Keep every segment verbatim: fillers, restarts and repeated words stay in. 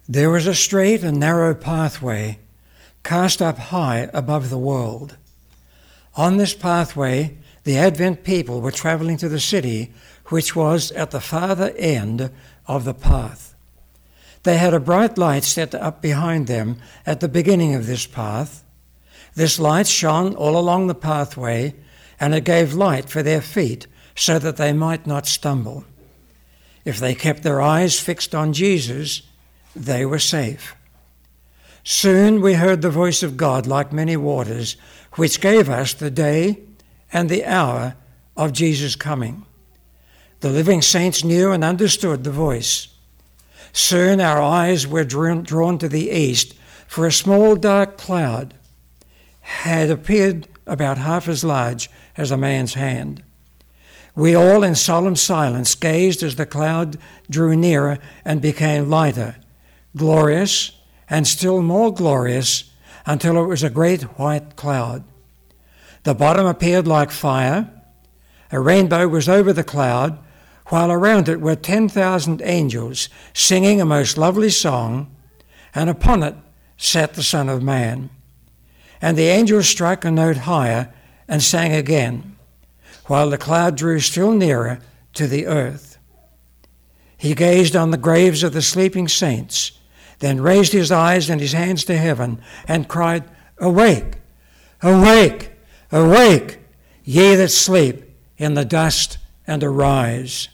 There was a straight and narrow pathway cast up high above the world. On this pathway, the Advent people were travelling to the city, which was at the farther end of the path. They had a bright light set up behind them at the beginning of this path. This light shone all along the pathway, and it gave light for their feet so that they might not stumble. If they kept their eyes fixed on Jesus, they were safe. Soon we heard the voice of God like many waters, which gave us the day and the hour of Jesus' coming. The living saints knew and understood the voice. Soon our eyes were drawn, drawn to the east, for a small dark cloud had appeared about half as large as a man's hand. We all in solemn silence gazed as the cloud drew nearer and became lighter, glorious, and still more glorious until it was a great white cloud. The bottom appeared like fire. A rainbow was over the cloud, while around it were ten thousand angels singing a most lovely song, and upon it sat the Son of Man. And the angels struck a note higher and sang again, while the cloud drew still nearer to the earth. He gazed on the graves of the sleeping saints, then raised his eyes and his hands to heaven and cried, "Awake, awake, awake, ye that sleep in the dust, and arise."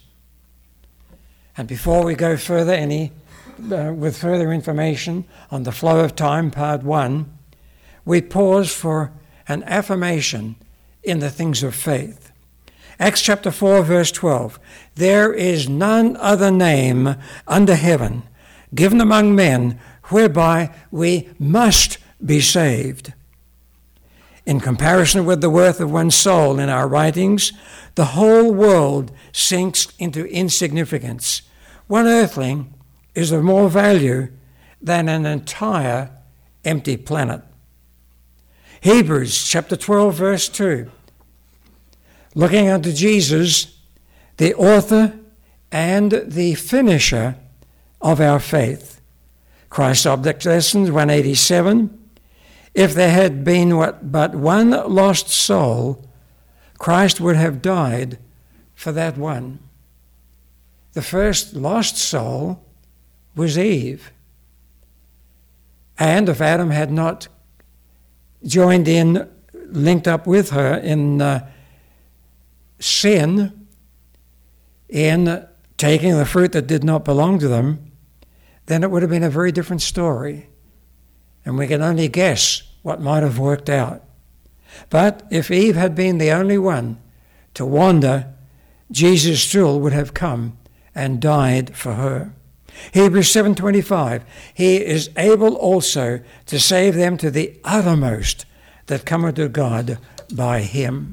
And before we go further, any uh, with further information on the flow of time, part one, we pause for an affirmation in the things of faith. Acts chapter four, verse twelve, "There is none other name under heaven given among men whereby we must be saved." In comparison with the worth of one soul in our writings, the whole world sinks into insignificance. One earthling is of more value than an entire empty planet. Hebrews chapter twelve, verse two. "Looking unto Jesus, the author and the finisher of our faith." Christ's Object Lessons one eighty-seven. "If there had been what, but one lost soul, Christ would have died for that one." The first lost soul was Eve. And if Adam had not joined in, linked up with her in uh, sin, in taking the fruit that did not belong to them, then it would have been a very different story. And we can only guess what might have worked out. But if Eve had been the only one to wander, Jesus still would have come and died for her. Hebrews seven twenty-five, "He is able also to save them to the uttermost that come unto God by him."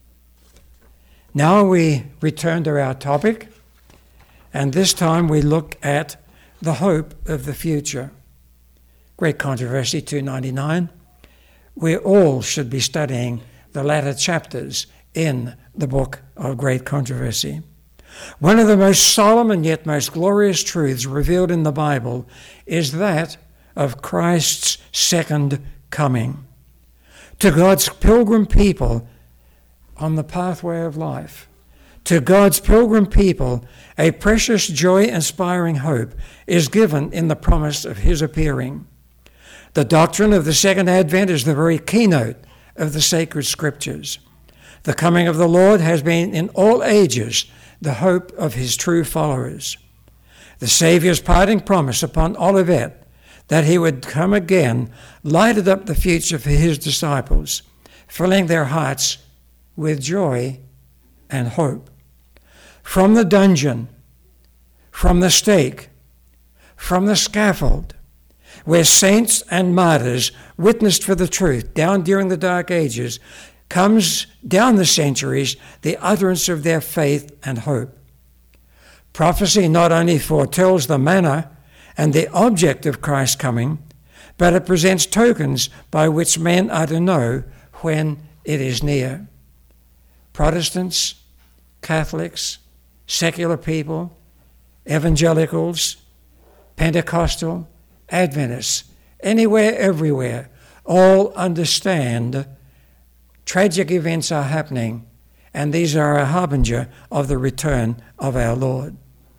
Now we return to our topic, and this time we look at the hope of the future. Great Controversy two ninety-nine. We all should be studying the latter chapters in the book of Great Controversy. One of the most solemn and yet most glorious truths revealed in the Bible is that of Christ's second coming. To God's pilgrim people on the pathway of life, to God's pilgrim people, a precious joy-inspiring hope is given in the promise of his appearing. The doctrine of the second advent is the very keynote of the sacred scriptures. The coming of the Lord has been in all ages the hope of his true followers. The Saviour's parting promise upon Olivet that he would come again lighted up the future for his disciples, filling their hearts with joy and hope. From the dungeon, from the stake, from the scaffold, where saints and martyrs witnessed for the truth down during the Dark Ages, comes down the centuries the utterance of their faith and hope. Prophecy not only foretells the manner and the object of Christ's coming, but it presents tokens by which men are to know when it is near. Protestants, Catholics, secular people, evangelicals, Pentecostal, Adventists, anywhere, everywhere, all understand tragic events are happening, and these are a harbinger of the return of our Lord.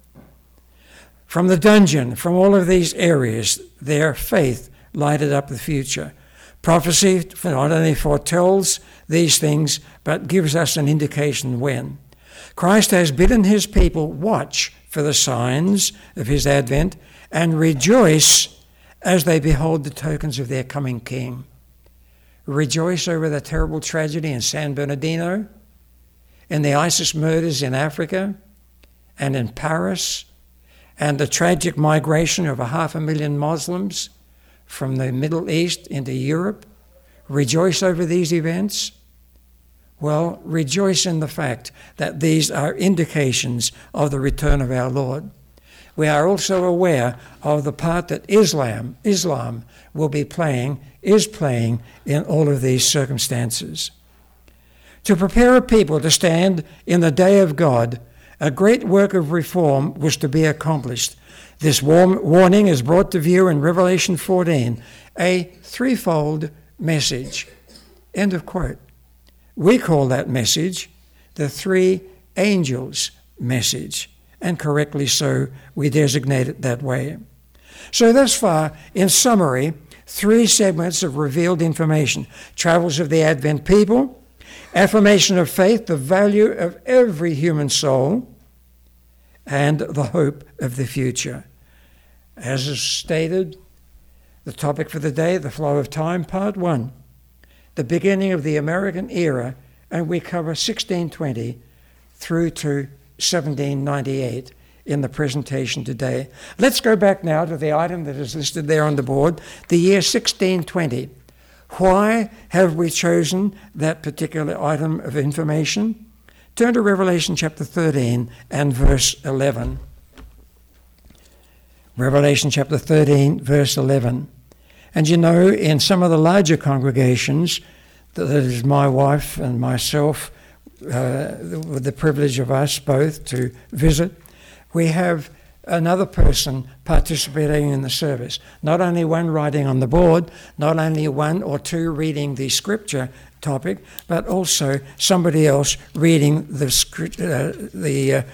From the dungeon, from all of these areas, their faith lighted up the future. Prophecy not only foretells these things, but gives us an indication when. Christ has bidden his people watch for the signs of his advent and rejoice as they behold the tokens of their coming King. Rejoice over the terrible tragedy in San Bernardino, in the ISIS murders in Africa and in Paris, and the tragic migration of a half a million Muslims from the Middle East into Europe. Rejoice over these events. Well, rejoice in the fact that these are indications of the return of our Lord. We are also aware of the part that Islam, Islam will be playing, is playing in all of these circumstances. To prepare a people to stand in the day of God, a great work of reform was to be accomplished. This warning is brought to view in Revelation fourteen, a threefold message. End of quote. We call that message the three angels' message, and correctly so, we designate it that way. So thus far, in summary, three segments of revealed information: travels of the Advent people, affirmation of faith, the value of every human soul, and the hope of the future. As is stated, the topic for the day, the flow of time, part one, the beginning of the American era, and we cover sixteen twenty through to seventeen ninety-eight in the presentation today. Let's go back now to the item that is listed there on the board, the year sixteen twenty. Why have we chosen that particular item of information? Turn to Revelation chapter thirteen and verse eleven. Revelation chapter thirteen, verse eleven. And you know, in some of the larger congregations, that is my wife and myself, uh, with the privilege of us both to visit, we have another person participating in the service. Not only one writing on the board, not only one or two reading the scripture topic, but also somebody else reading the script, uh, the uh,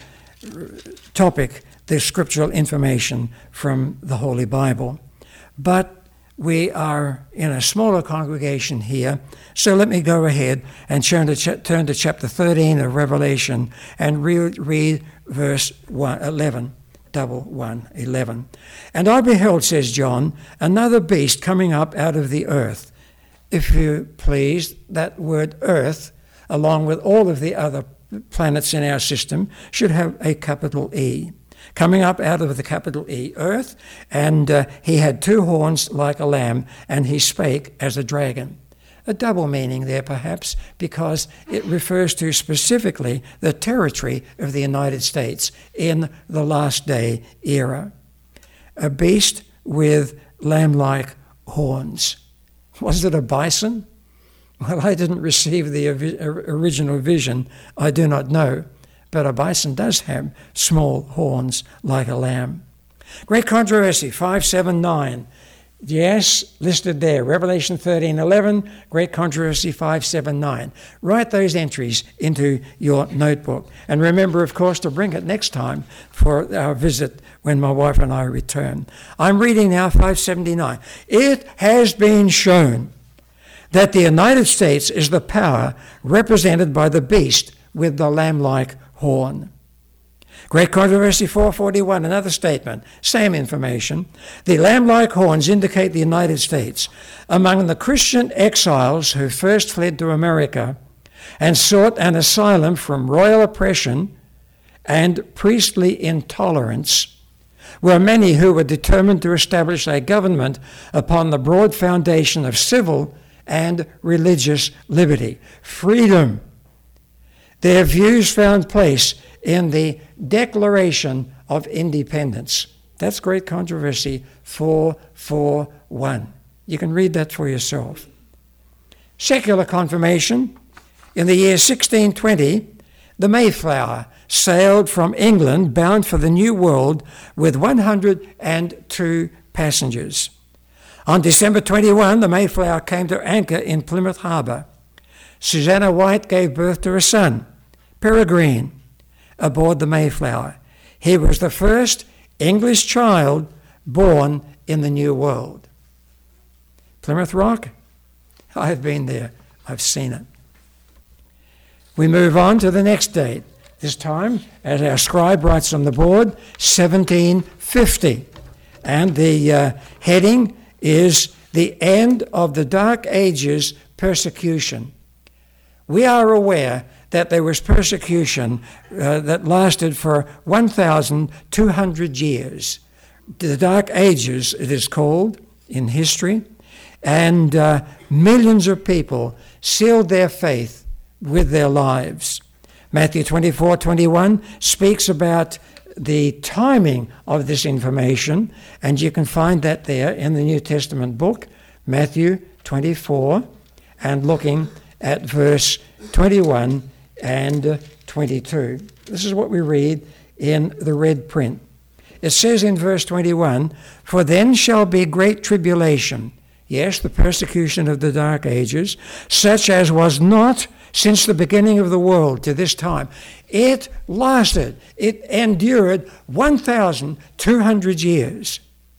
topic, the scriptural information from the Holy Bible. But we are in a smaller congregation here, so let me go ahead and turn to, ch- turn to chapter thirteen of Revelation and re- read verse one, eleven. Double one, eleven. And I beheld, says John, another beast coming up out of the earth. If you please, that word earth, along with all of the other planets in our system, should have a capital E. Coming up out of the capital E, earth, and uh, he had two horns like a lamb, and he spake as a dragon. A double meaning there, perhaps, because it refers to specifically the territory of the United States in the last day era. A beast with lamb-like horns. Was it a bison? Well, I didn't receive the original vision. I do not know. But a bison does have small horns like a lamb. Great controversy, five seven nine. Yes, listed there, Revelation thirteen eleven, Great Controversy five seven nine. Write those entries into your notebook. And remember, of course, to bring it next time for our visit when my wife and I return. I'm reading now five seventy-nine. It has been shown that the United States is the power represented by the beast with the lamb-like horn. Great Controversy four forty-one, another statement, same information. The lamb-like horns indicate the United States. Among the Christian exiles who first fled to America and sought an asylum from royal oppression and priestly intolerance were many who were determined to establish a government upon the broad foundation of civil and religious liberty, freedom. Their views found place in the Declaration of Independence. That's Great Controversy four forty-one. You can read that for yourself. Secular confirmation. In the year sixteen twenty, the Mayflower sailed from England bound for the New World with one hundred two passengers. On December twenty-first, the Mayflower came to anchor in Plymouth Harbour. Susanna White gave birth to a son, Peregrine, aboard the Mayflower. He was the first English child born in the New World. Plymouth Rock? I've been there. I've seen it. We move on to the next date. This time, as our scribe writes on the board, seventeen fifty. And the uh, heading is the end of the Dark Ages persecution. We are aware that there was persecution uh, that lasted for one thousand two hundred years. The Dark Ages, it is called in history, and uh, millions of people sealed their faith with their lives. Matthew twenty-four twenty-one speaks about the timing of this information, and you can find that there in the New Testament book, Matthew twenty-four, and looking at verse twenty-one and twenty-two. This is what we read in the red print. It says in verse twenty-one, "For then shall be great tribulation," yes, the persecution of the Dark Ages, "such as was not since the beginning of the world to this time." It lasted, it endured one thousand two hundred years.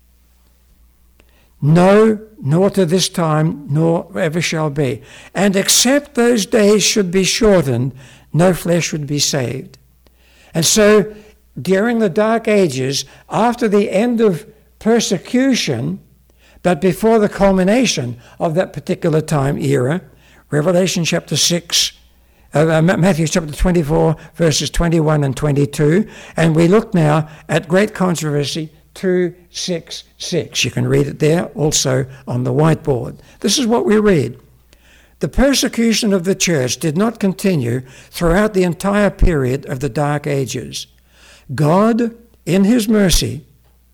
"No, nor to this time, nor ever shall be. And except those days should be shortened, no flesh would be saved." And so, during the Dark Ages, after the end of persecution, but before the culmination of that particular time era, Revelation chapter six, uh, Matthew chapter twenty-four, verses twenty-one and twenty-two, and we look now at Great Controversy two sixty-six. You can read it there also on the whiteboard. This is what we read. "The persecution of the church did not continue throughout the entire period of the Dark Ages. God, in his mercy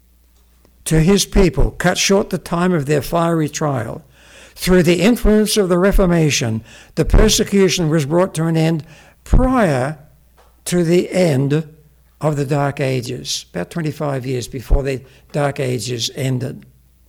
to his people, cut short the time of their fiery trial. Through the influence of the Reformation, the persecution was brought to an end prior to the end of the Dark Ages, about twenty-five years before the Dark Ages ended."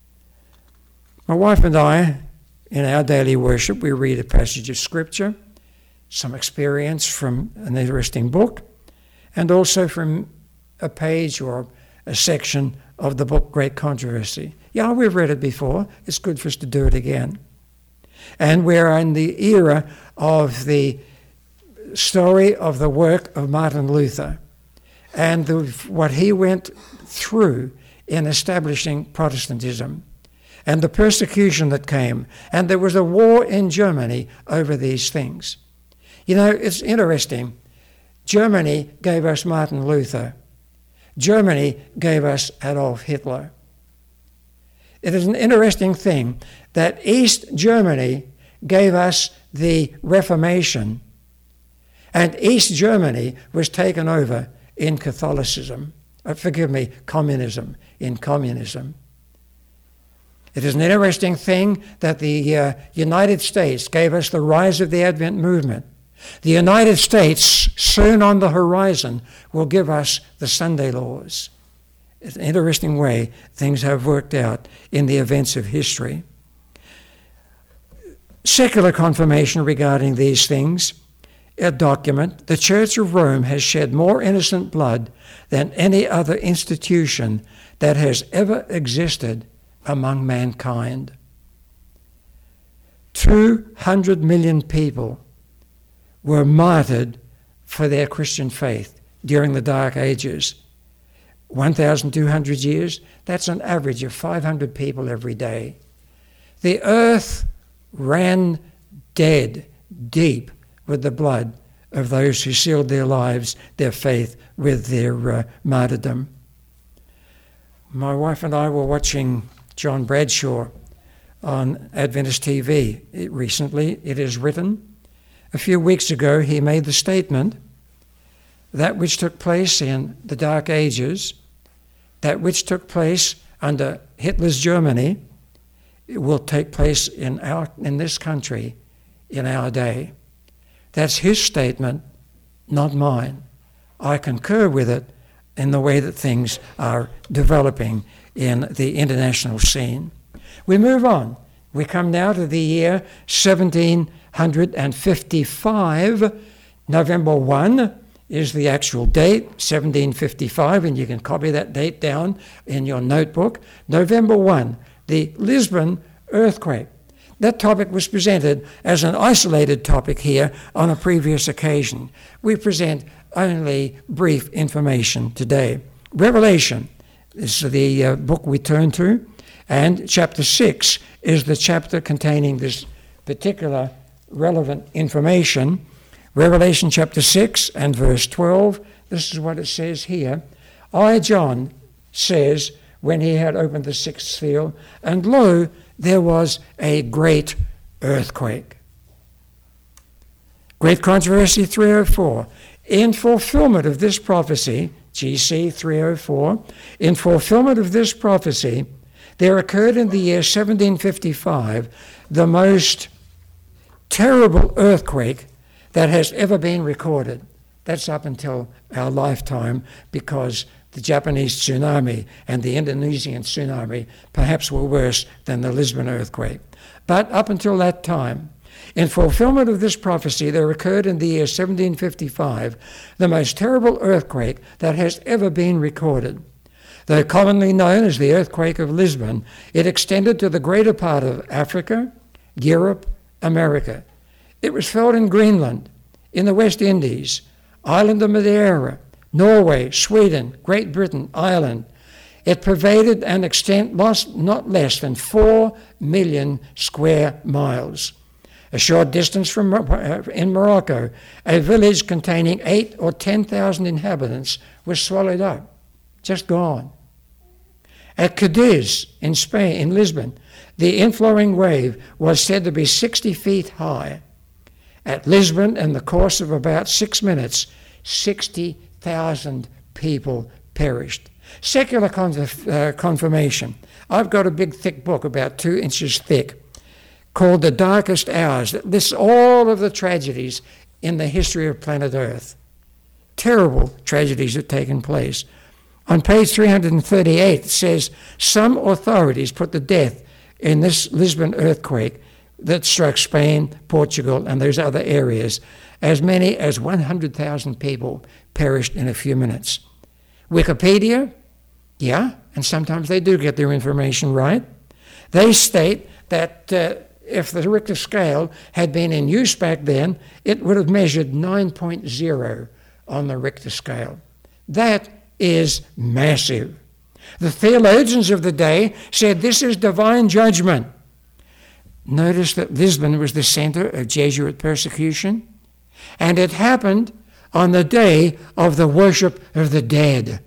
My wife and I, in our daily worship, we read a passage of Scripture, some experience from an interesting book, and also from a page or a section of the book Great Controversy. Yeah, we've read it before. It's good for us to do it again. And we're in the era of the story of the work of Martin Luther and the, what he went through in establishing Protestantism and the persecution that came. And there was a war in Germany over these things. You know, it's interesting. Germany gave us Martin Luther. Germany gave us Adolf Hitler. It is an interesting thing that East Germany gave us the Reformation, and East Germany was taken over in Catholicism. Uh, forgive me, communism, in communism. It is an interesting thing that the uh, United States gave us the rise of the Advent movement. The United States, soon on the horizon, will give us the Sunday laws. It's an interesting way things have worked out in the events of history. Secular confirmation regarding these things, a document, the Church of Rome has shed more innocent blood than any other institution that has ever existed among mankind. two hundred million people were martyred for their Christian faith during the Dark Ages. one thousand two hundred years, that's an average of five hundred people every day. The earth ran dead, deep with the blood of those who sealed their lives, their faith, with their uh, martyrdom. My wife and I were watching John Bradshaw on Adventist T V recently. It is written, a few weeks ago he made the statement, that which took place in the Dark Ages, that which took place under Hitler's Germany, it will take place in our in this country in our day. That's his statement, not mine. I concur with it in the way that things are developing in the international scene. We move on. We come now to the year seventeen fifty-five. November first is the actual date, seventeen fifty-five, and you can copy that date down in your notebook. November first, the Lisbon earthquake. That topic was presented as an isolated topic here on a previous occasion. We present only brief information today. Revelation is the uh, book we turn to, and chapter six is the chapter containing this particular relevant information. Revelation chapter six and verse twelve, this is what it says here. I, John, says, when he had opened the sixth seal, and lo, there was a great earthquake. Great Controversy three oh four. In fulfillment of this prophecy, G C three oh four, in fulfillment of this prophecy, there occurred in the year seventeen fifty-five the most terrible earthquake that has ever been recorded. That's up until our lifetime, because the Japanese tsunami and the Indonesian tsunami perhaps were worse than the Lisbon earthquake. But up until that time, in fulfillment of this prophecy, there occurred in the year seventeen fifty-five the most terrible earthquake that has ever been recorded. Though commonly known as the earthquake of Lisbon, it extended to the greater part of Africa, Europe, America. It was felt in Greenland, in the West Indies, island of Madeira, Norway, Sweden, Great Britain, Ireland. It pervaded an extent not less than four million square miles. A short distance from in Morocco, a village containing eight or ten thousand inhabitants was swallowed up, just gone. At Cadiz in Spain, in Lisbon, the inflowing wave was said to be sixty feet high. At Lisbon, in the course of about six minutes, sixty thousand people perished. Secular conf- uh, confirmation. I've got a big thick book about two inches thick called The Darkest Hours that lists all of the tragedies in the history of planet Earth. Terrible tragedies have taken place. On page three hundred thirty-eight, it says, some authorities put to death in this Lisbon earthquake that struck Spain, Portugal, and those other areas. As many as one hundred thousand people perished in a few minutes. Wikipedia, yeah, and sometimes they do get their information right. They state that uh, if the Richter scale had been in use back then, it would have measured nine point oh on the Richter scale. That is massive. The theologians of the day said this is divine judgment. Notice that Lisbon was the center of Jesuit persecution, and it happened on the day of the worship of the dead.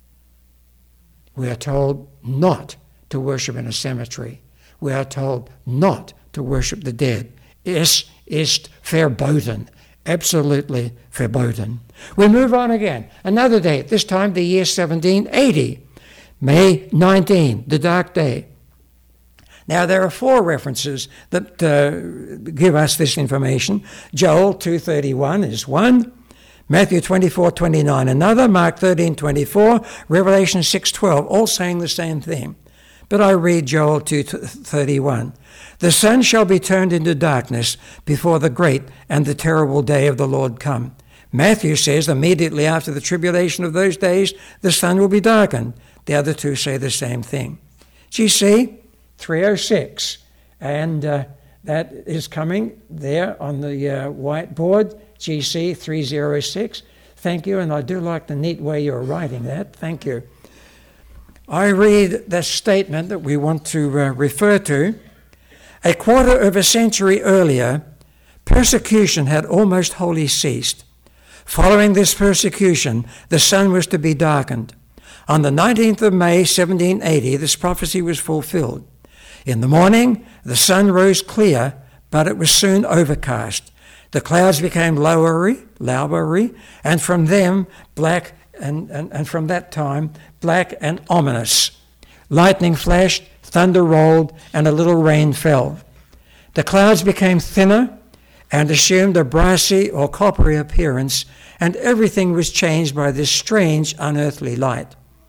We are told not to worship in a cemetery. We are told not to worship the dead. Es ist verboten. Absolutely verboten. We move on again. Another date, this time the year seventeen eighty. May nineteenth, the dark day. Now, there are four references that uh, give us this information. Joel two thirty-one is one, Matthew twenty-four twenty-nine another, Mark thirteen twenty-four, Revelation six twelve, all saying the same thing. But I read Joel two thirty-one. The sun shall be turned into darkness before the great and the terrible day of the Lord come. Matthew says immediately after the tribulation of those days, the sun will be darkened. The other two say the same thing. G C three oh six, and uh, that is coming there on the uh, whiteboard, G C three oh six. Thank you, and I do like the neat way you're writing that. Thank you. I read the statement that we want to uh, refer to. A quarter of a century earlier, persecution had almost wholly ceased. Following this persecution, the sun was to be darkened. On the nineteenth of May, seventeen eighty, this prophecy was fulfilled. In the morning, the sun rose clear, but it was soon overcast. The clouds became lowery, lowery, and from them black, and, and, and from that time, black and ominous. Lightning flashed, thunder rolled, and a little rain fell. The clouds became thinner and assumed a brassy or coppery appearance, and everything was changed by this strange, unearthly light.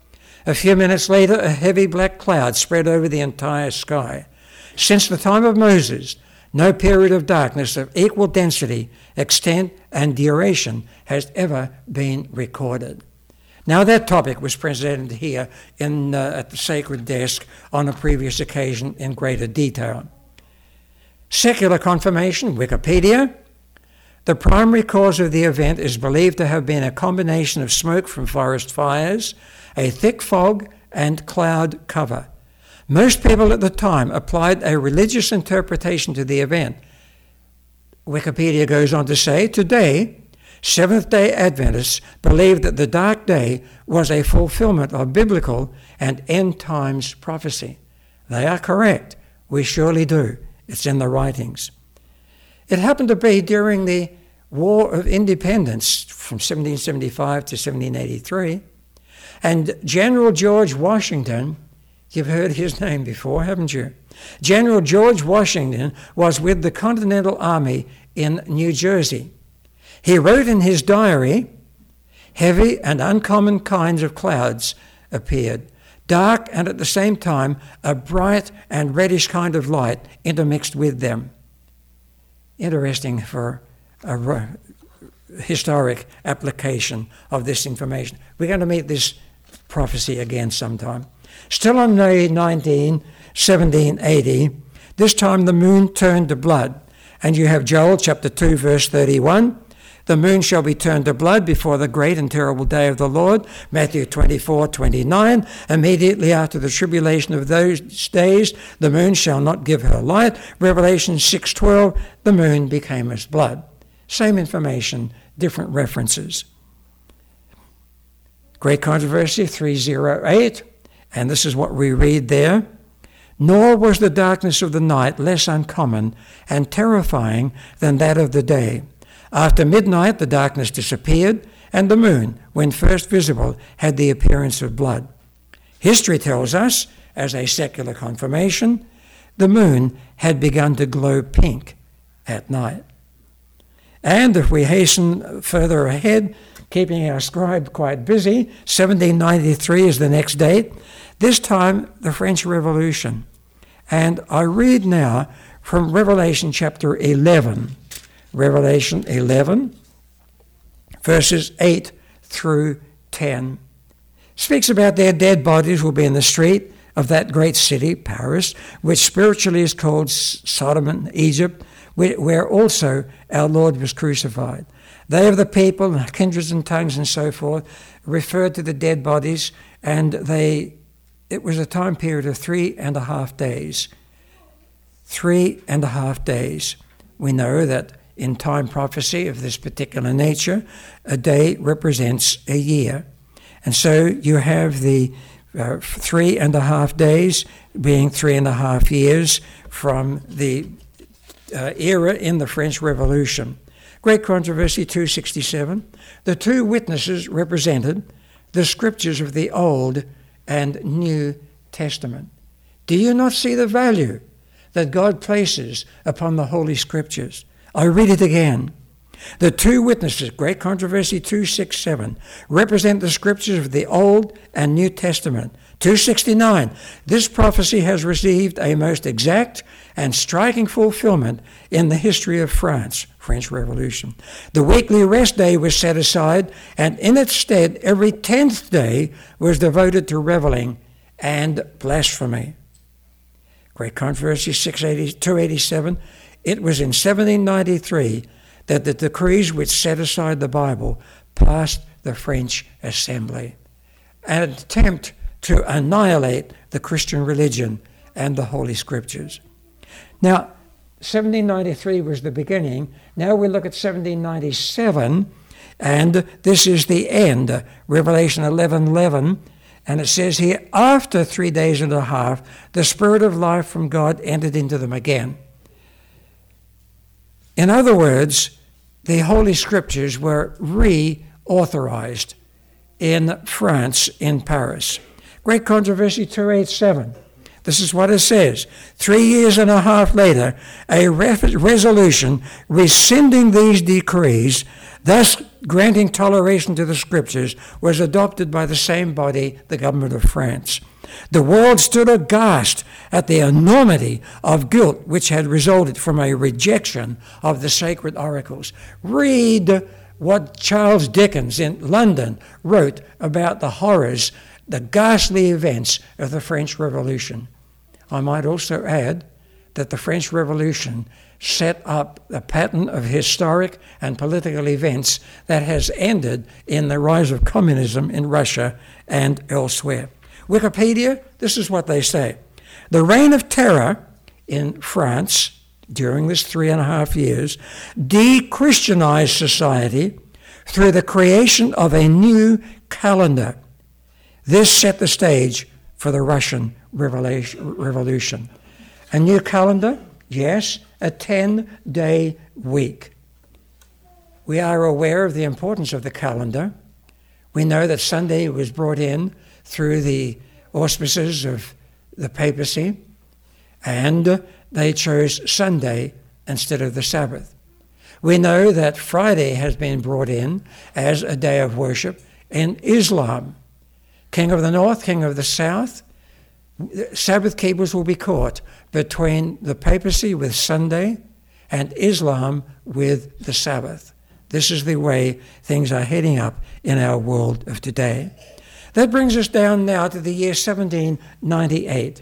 A few minutes later, a heavy black cloud spread over the entire sky. Since the time of Moses, no period of darkness of equal density, extent, and duration has ever been recorded. Now, that topic was presented here in, uh, at the sacred desk on a previous occasion in greater detail. Secular confirmation, Wikipedia. The primary cause of the event is believed to have been a combination of smoke from forest fires, a thick fog, and cloud cover. Most people at the time applied a religious interpretation to the event. Wikipedia goes on to say, today, Seventh-day Adventists believe that the dark day was a fulfillment of biblical and end times prophecy. They are correct. We surely do. It's in the writings. It happened to be during the War of Independence from seventeen seventy-five to seventeen eighty-three, and General George Washington, you've heard his name before, haven't you? General George Washington was with the Continental Army in New Jersey. He wrote in his diary, heavy and uncommon kinds of clouds appeared, dark and at the same time a bright and reddish kind of light intermixed with them. Interesting for a historic application of this information. We're going to meet this prophecy again sometime. Still on May nineteenth, seventeen eighty, this time the moon turned to blood. And you have Joel chapter two, verse thirty-one. The moon shall be turned to blood before the great and terrible day of the Lord. Matthew twenty-four, twenty-nine. Immediately after the tribulation of those days, the moon shall not give her light. Revelation six, twelve. The moon became as blood. Same information, different references. Great Controversy three oh eight. And this is what we read there. Nor was the darkness of the night less uncommon and terrifying than that of the day. After midnight, the darkness disappeared, and the moon, when first visible, had the appearance of blood. History tells us, as a secular confirmation, the moon had begun to glow pink at night. And if we hasten further ahead, keeping our scribe quite busy, seventeen ninety-three is the next date, this time the French Revolution. And I read now from Revelation chapter eleven. Revelation eleven, verses eight through ten, speaks about their dead bodies will be in the street of that great city, Paris, which spiritually is called Sodom and Egypt, where also our Lord was crucified. They of the people, kindreds and tongues and so forth, referred to the dead bodies, and they it was a time period of three and a half days. Three and a half days. We know that in time prophecy of this particular nature, a day represents a year. And so you have the uh, three and a half days being three and a half years from the uh, era in the French Revolution. Great Controversy two sixty-seven. The two witnesses represented the scriptures of the Old and New Testament. Do you not see the value that God places upon the Holy Scriptures? I read it again. The two witnesses, Great Controversy two sixty-seven, represent the scriptures of the Old and New Testament. two sixty-nine, this prophecy has received a most exact and striking fulfillment in the history of France, French Revolution. The weekly rest day was set aside, and in its stead, every tenth day was devoted to reveling and blasphemy. Great Controversy two eighty-seven, it was in seventeen ninety-three that the decrees which set aside the Bible passed the French Assembly, an attempt to annihilate the Christian religion and the Holy Scriptures. Now, seventeen ninety-three was the beginning. Now we look at seventeen ninety-seven, and this is the end, Revelation eleven eleven, and it says here, after three days and a half, the Spirit of life from God entered into them again. In other words, the Holy Scriptures were re-authorized in France, in Paris. Great Controversy two eighty-seven. This is what it says. Three years and a half later, a re- resolution rescinding these decrees, thus granting toleration to the scriptures was adopted by the same body, the government of France. The world stood aghast at the enormity of guilt which had resulted from a rejection of the sacred oracles. Read what Charles Dickens in London wrote about the horrors, the ghastly events of the French Revolution. I might also add that the French Revolution set up a pattern of historic and political events that has ended in the rise of communism in Russia and elsewhere. Wikipedia, this is what they say. The reign of terror in France during this three and a half years de-Christianized society through the creation of a new calendar. This set the stage for the Russian Revolution. A new calendar, yes, a ten-day week. We are aware of the importance of the calendar. We know that Sunday was brought in through the auspices of the papacy, and they chose Sunday instead of the Sabbath. We know that Friday has been brought in as a day of worship in Islam. King of the North, King of the South, Sabbath keepers will be caught between the papacy with Sunday and Islam with the Sabbath. This is the way things are heading up in our world of today. That brings us down now to the year seventeen ninety-eight.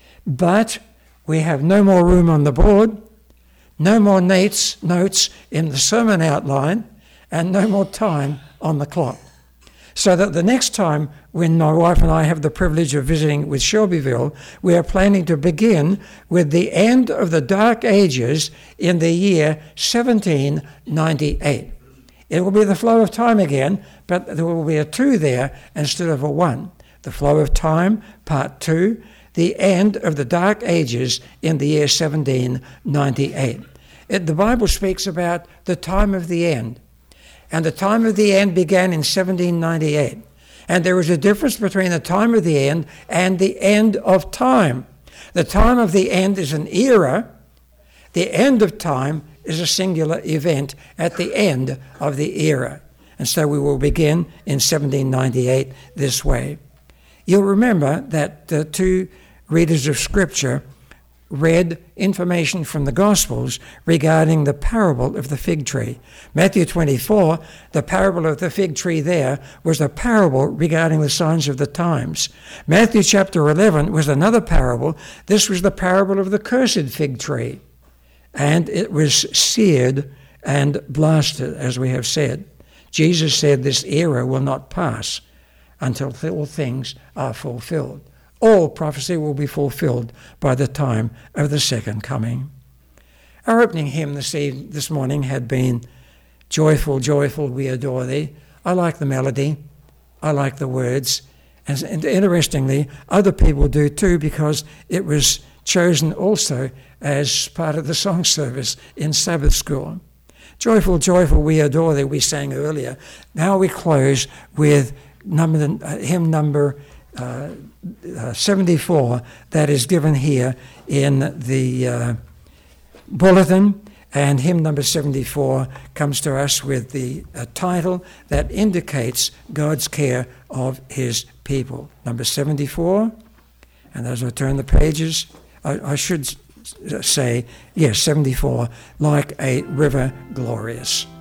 But we have no more room on the board, no more notes, notes in the sermon outline, and no more time on the clock. So that the next time when my wife and I have the privilege of visiting with Shelbyville, we are planning to begin with the end of the Dark Ages in the year seventeen ninety-eight. It will be the flow of time again, but there will be a two there instead of a one. The flow of time, part two, the end of the Dark Ages in the year seventeen ninety-eight. It, the Bible speaks about the time of the end. And the time of the end began in seventeen ninety-eight. And there is a difference between the time of the end and the end of time. The time of the end is an era. The end of time is a singular event at the end of the era. And so we will begin in seventeen ninety-eight this way. You'll remember that the two readers of Scripture read information from the Gospels regarding the parable of the fig tree. Matthew twenty-four, the parable of the fig tree there was a parable regarding the signs of the times. Matthew chapter eleven was another parable. This was the parable of the cursed fig tree. And it was seared and blasted, as we have said. Jesus said this era will not pass until all things are fulfilled. All prophecy will be fulfilled by the time of the second coming. Our opening hymn this, evening, this morning had been Joyful, Joyful, We Adore Thee. I like the melody. I like the words. And, and interestingly, other people do too, because it was chosen also as part of the song service in Sabbath school. Joyful, Joyful, We Adore Thee, we sang earlier. Now we close with number, uh, hymn number Uh, uh, seventy-four, that is given here in the uh, bulletin, and hymn number seventy-four comes to us with the uh, title that indicates God's care of his people. Number seventy-four, and as I turn the pages, I, I should say, yes, seventy-four, Like a River Glorious.